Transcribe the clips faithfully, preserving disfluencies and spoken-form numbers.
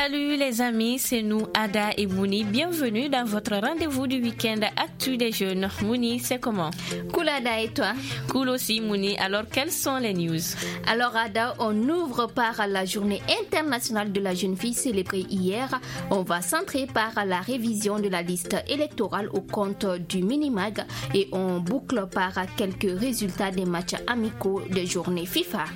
Salut les amis, c'est nous Ada et Mouni. Bienvenue dans votre rendez-vous du week-end Actu des jeunes. Mouni, c'est comment? Cool Ada, et toi? Cool aussi Mouni. Alors quelles sont les news? Alors Ada, on ouvre par la journée internationale de la jeune fille célébrée hier. On va centrer par la révision de la liste électorale au compte du Minimag et on boucle par quelques résultats des matchs amicaux de journée FIFA.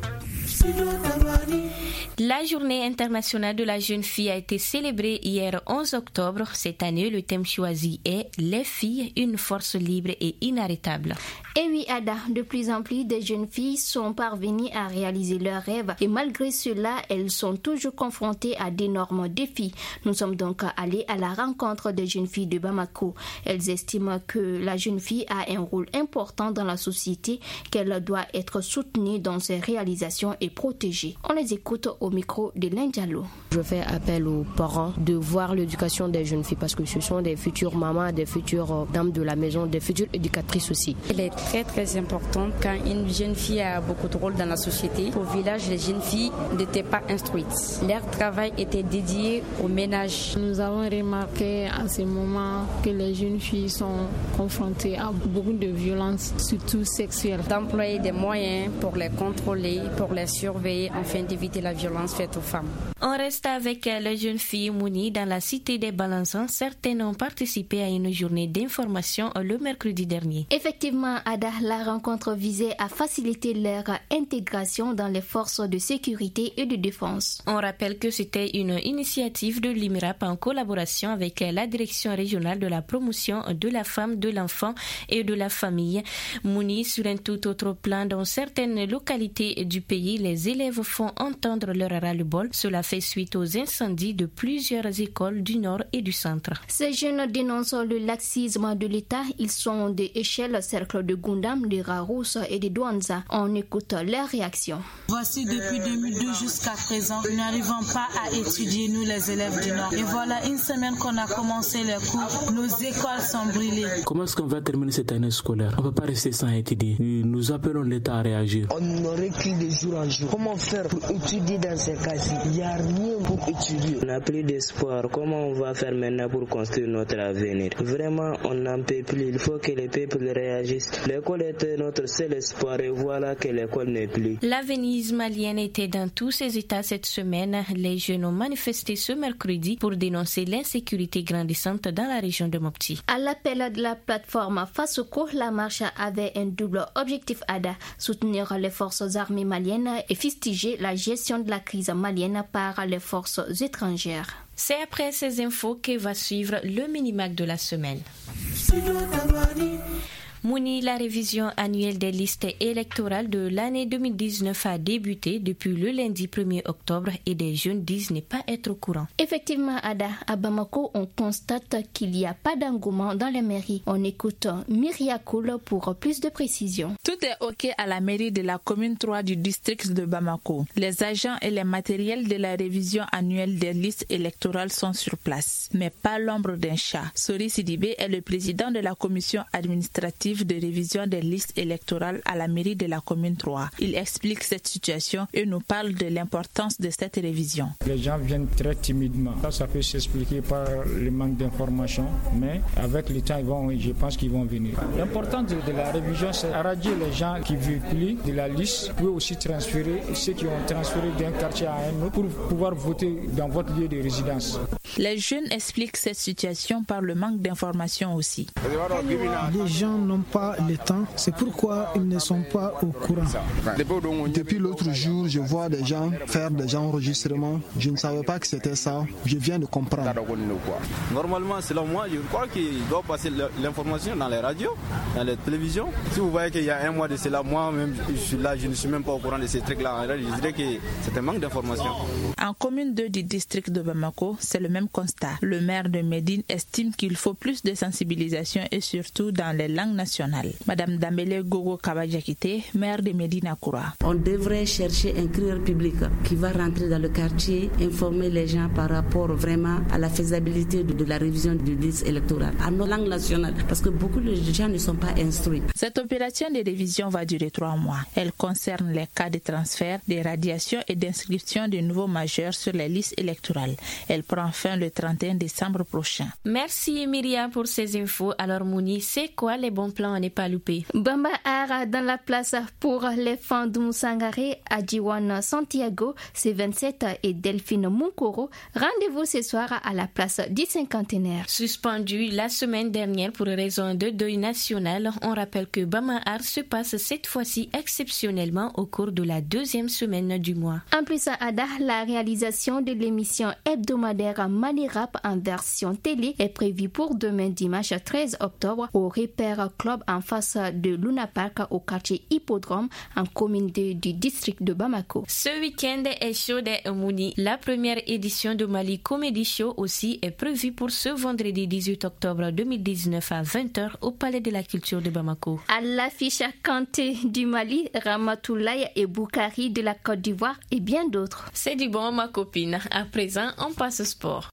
La journée internationale de la jeune fille a été célébrée hier onze octobre. Cette année, le thème choisi est « Les filles, une force libre et inarrêtable ». Et oui Ada, de plus en plus de jeunes filles sont parvenues à réaliser leurs rêves et malgré cela, elles sont toujours confrontées à d'énormes défis. Nous sommes donc allés à la rencontre des jeunes filles de Bamako. Elles estiment que la jeune fille a un rôle important dans la société, qu'elle doit être soutenue dans ses réalisations et protégée. On les écoute au micro de Lindialo. Je fais appel aux parents de voir l'éducation des jeunes filles parce que ce sont des futures mamans, des futures dames de la maison, des futures éducatrices aussi. Elle est très très importante quand une jeune fille a beaucoup de rôle dans la société. Au village, les jeunes filles n'étaient pas instruites. Leur travail était dédié au ménage. Nous avons remarqué à ce moment que les jeunes filles sont confrontées à beaucoup de violences, surtout sexuelles. D'employer des moyens pour les contrôler, pour les surveiller afin d'éviter la violence faite aux femmes. On reste avec les jeunes filles Mouni dans la cité des Balançons. Certaines ont participé à une journée d'information le mercredi dernier. Effectivement, Ada, la rencontre visait à faciliter leur intégration dans les forces de sécurité et de défense. On rappelle que c'était une initiative de l'I M R A P en collaboration avec la Direction régionale de la promotion de la femme, de l'enfant et de la famille. Mouni, sur un tout autre plan, dans certaines localités du pays, les élèves font entendre leur ras-le-bol. Cela fait suite aux incendies de plusieurs écoles du nord et du centre. Ces jeunes dénoncent le laxisme de l'État. Ils sont des échelles, cercle de Gundam, de Rarousse et de Douanza. On écoute leurs réactions. Voici depuis deux mille deux jusqu'à présent, nous n'arrivons pas à étudier, nous les élèves du Nord. Et voilà une semaine qu'on a commencé les cours, nos écoles sont brûlées. Comment est-ce qu'on va terminer cette année scolaire? On ne peut pas rester sans étudier. Nous appelons l'État à réagir. On n'aurait que de jour en jour. Comment faire pour étudier dans ces cas-ci? Il n'y a rien pour étudier. On n'a plus d'espoir. Comment on va faire maintenant pour construire notre avenir? Vraiment, on n'en peut plus. Il faut que les peuples réagissent. L'école était notre seul espoir et voilà que l'école n'est plus. La Venise malienne était dans tous ses états cette semaine. Les jeunes ont manifesté ce mercredi pour dénoncer l'insécurité grandissante dans la région de Mopti. À l'appel de la plateforme Fasoko, la marche avait un double objectif Ada, soutenir les forces armées maliennes et fustiger la gestion de la crise malienne par les forces étrangères. C'est après ces infos que va suivre le Minimag de la semaine. Mouni, la révision annuelle des listes électorales de l'année deux mille dix-neuf a débuté depuis le lundi premier octobre et des jeunes disent ne pas être au courant. Effectivement, Ada, à Bamako, on constate qu'il n'y a pas d'engouement dans les mairies. On écoute Myria Koul pour plus de précisions. Tout est OK à la mairie de la commune trois du district de Bamako. Les agents et les matériels de la révision annuelle des listes électorales sont sur place, mais pas l'ombre d'un chat. Sori Sidibé est le président de la commission administrative de révision des listes électorales à la mairie de la commune trois. Il explique cette situation et nous parle de l'importance de cette révision. Les gens viennent très timidement. Ça, ça peut s'expliquer par le manque d'informations, mais avec le temps, ils vont, je pense qu'ils vont venir. L'importance de, de la révision, c'est arranger les gens qui véhiculent de la liste, puis aussi transférer ceux qui ont transféré d'un quartier à un autre pour pouvoir voter dans votre lieu de résidence. Les jeunes expliquent cette situation par le manque d'informations aussi. Les gens n'ont pas le temps, c'est pourquoi ils ne sont pas au courant. Depuis l'autre jour, je vois des gens faire des enregistrements. Je ne savais pas que c'était ça. Je viens de comprendre. Normalement, selon moi, je crois qu'il doit passer l'information dans les radios, dans les télévisions. Si vous voyez qu'il y a un mois de cela, moi-même, je suis là, je ne suis même pas au courant de ces trucs-là. Je dirais que c'est un manque d'information. En commune deux du district de Bamako, c'est le même constat. Le maire de Médine estime qu'il faut plus de sensibilisation et surtout dans les langues nationales nationale. Madame Dambele Gogo Kabajakite, maire de Medina Koura. On devrait chercher un crieur public qui va rentrer dans le quartier, informer les gens par rapport vraiment à la faisabilité de, de la révision du liste électorale, à nos langues nationales, parce que beaucoup de gens ne sont pas instruits. Cette opération de révision va durer trois mois. Elle concerne les cas de transfert, de radiation et d'inscription de nouveaux majeurs sur les listes électorales. Elle prend fin le trente et un décembre prochain. Merci Myriam pour ces infos. Alors Mouni, c'est quoi les bons plans à ne pas louper? Bamba Ara dans la place pour les fans de Moussangare à Diwan Santiago, c'est vingt-sept et Delphine Munkoro. Rendez-vous ce soir à la place du cinquantenaire. Suspendu la semaine dernière pour raison de deuil national, on rappelle que Bamba Ara se passe cette fois-ci exceptionnellement au cours de la deuxième semaine du mois. En plus, Ada, la réalisation de l'émission hebdomadaire Manirap en version télé est prévue pour demain dimanche treize octobre au Repair Club en face de Luna Park au quartier Hippodrome en commune de, du district de Bamako. Ce week-end est chaud de Mouni. La première édition de Mali Comedy Show aussi est prévue pour ce vendredi dix-huit octobre deux mille dix-neuf à vingt heures au Palais de la Culture de Bamako. À l'affiche Kanté du Mali, Ramatoulaye et Boukari de la Côte d'Ivoire et bien d'autres. C'est du bon, ma copine. À présent, on passe au sport.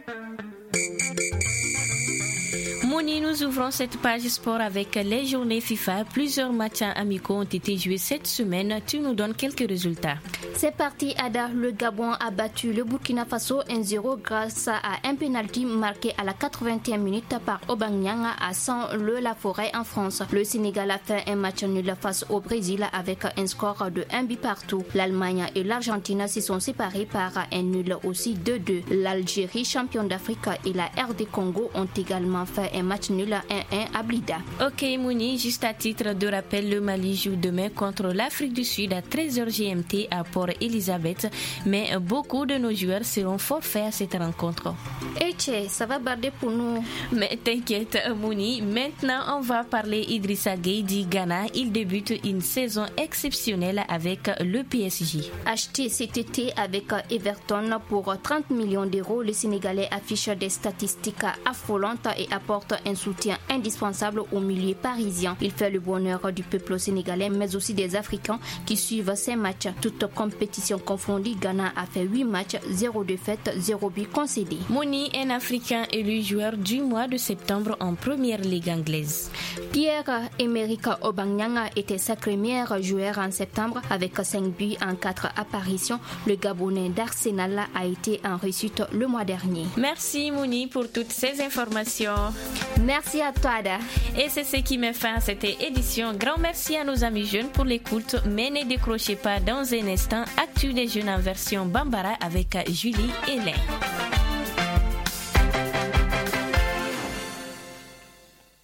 Mouni, nous ouvrons cette page sport avec les journées FIFA. Plusieurs matchs amicaux ont été joués cette semaine. Tu nous donnes quelques résultats. C'est parti, Ada. Le Gabon a battu le Burkina Faso un zéro grâce à un penalty marqué à la quatre-vingt-et-une minute par Aubameyang à Saint-Leu-la-Forêt en France. Le Sénégal a fait un match nul face au Brésil avec un score de un but partout. L'Allemagne et l'Argentine se sont séparés par un nul aussi deux deux. L'Algérie, champion d'Afrique, et la R D Congo ont également fait un match nul à un un à Blida. Ok Mouni, juste à titre de rappel, le Mali joue demain contre l'Afrique du Sud à treize heures G M T à Port-Elizabeth, mais beaucoup de nos joueurs seront forfaits à cette rencontre. Et tchè, ça va barder pour nous. Mais t'inquiète Mouni, maintenant on va parler Idrissa Gueye du Ghana. Il débute une saison exceptionnelle avec le P S G. Acheté cet été avec Everton pour trente millions d'euros, le Sénégalais affiche des statistiques affolantes et apporte un soutien indispensable au milieu parisien. Il fait le bonheur du peuple sénégalais, mais aussi des Africains qui suivent ces matchs. Toutes compétitions confondues, Ghana a fait huit matchs, zéro défaite, zéro but concédé. Mouni, un Africain élu joueur du mois de septembre en première ligue anglaise. Pierre-Emerick Aubameyang était sacré meilleur joueur en septembre avec cinq buts en quatre apparitions. Le Gabonais d'Arsenal a été en réussite le mois dernier. Merci Mouni pour toutes ces informations. Merci à toi, Ada. Et c'est ce qui met fin à cette édition. Grand merci à nos amis jeunes pour l'écoute. Mais ne décrochez pas dans un instant. Actu des jeunes en version Bambara avec Julie et Hélène.